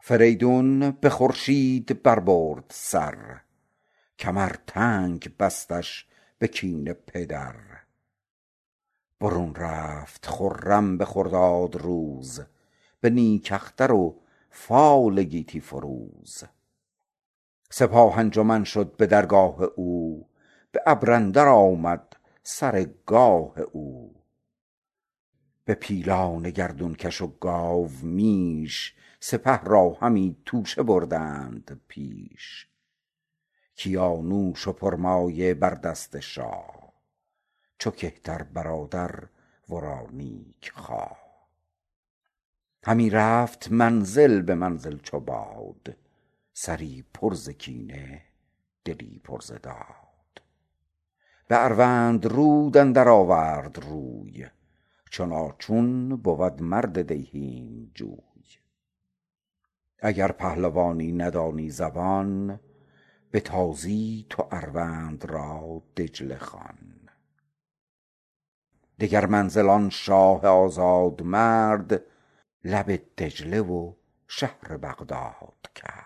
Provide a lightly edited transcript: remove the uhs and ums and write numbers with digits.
فریدون به خورشید بربرد سر، کمر تنگ بستش به کین پدر. برون رفت خرم به خرداد روز، به نیک اختر و فال گیتی فروز. سپاه انجمن شد به درگاه او، به ابر اندر آمد سر گاه او. به پیلان گردون کش و گاو میش، سپه را همی توشه بردند پیش. کیانوش و پرمایه بر دست شاه، چو کهتر برادر ورا نیک خواه. همی رفت منزل به منزل چو باد، سری پر ز کینه دلی پر ز داد. به اروندرود اندر آورد روی، چنانچون بود مرد دیهیم جوی. اگر پهلوانی ندانی زبان، به تازی تو اروند را دجله خوان. دگر منزل آن شاه آزاد مرد، لب دجله و شهر بغداد کرد.